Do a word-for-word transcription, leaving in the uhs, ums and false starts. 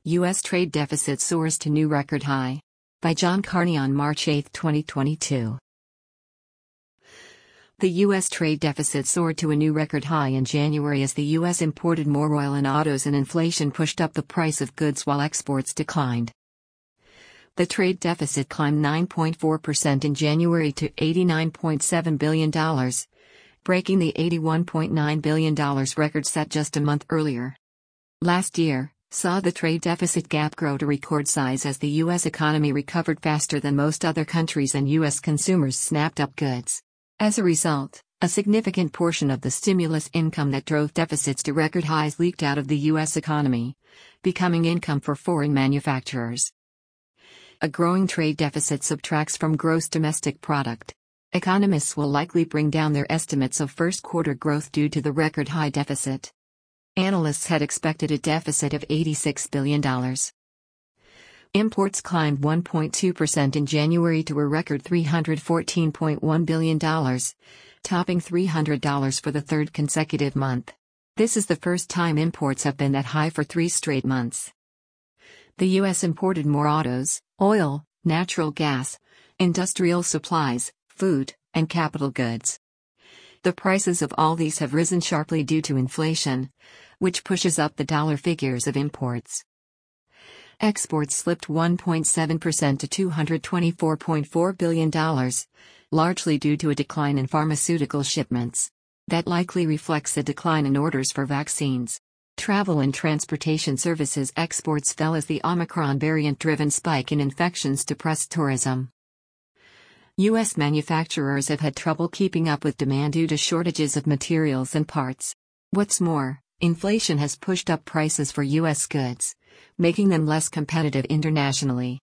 U S trade deficit soars to new record high. By John Carney on March eighth, twenty twenty-two. The U S trade deficit soared to a new record high in January as the U S imported more oil and autos and inflation pushed up the price of goods while exports declined. The trade deficit climbed nine point four percent in January to eighty-nine point seven billion dollars, breaking the eighty-one point nine billion dollars record set just a month earlier. Last year saw the trade deficit gap grow to record size as the U S economy recovered faster than most other countries and U S consumers snapped up goods. As a result, a significant portion of the stimulus income that drove deficits to record highs leaked out of the U S economy, becoming income for foreign manufacturers. A growing trade deficit subtracts from gross domestic product. Economists will likely bring down their estimates of first quarter growth due to the record high deficit. Analysts had expected a deficit of eighty-six billion dollars. Imports climbed one point two percent in January to a record three hundred fourteen point one billion dollars, topping three hundred dollars for the third consecutive month. This is the first time imports have been that high for three straight months. The U S imported more autos, oil, natural gas, industrial supplies, food, and capital goods. The prices of all these have risen sharply due to inflation, which pushes up the dollar figures of imports. Exports slipped one point seven percent to two hundred twenty-four point four billion dollars, largely due to a decline in pharmaceutical shipments. That likely reflects a decline in orders for vaccines. Travel and transportation services exports fell as the Omicron variant-driven spike in infections depressed tourism. U S manufacturers have had trouble keeping up with demand due to shortages of materials and parts. What's more, inflation has pushed up prices for U S goods, making them less competitive internationally.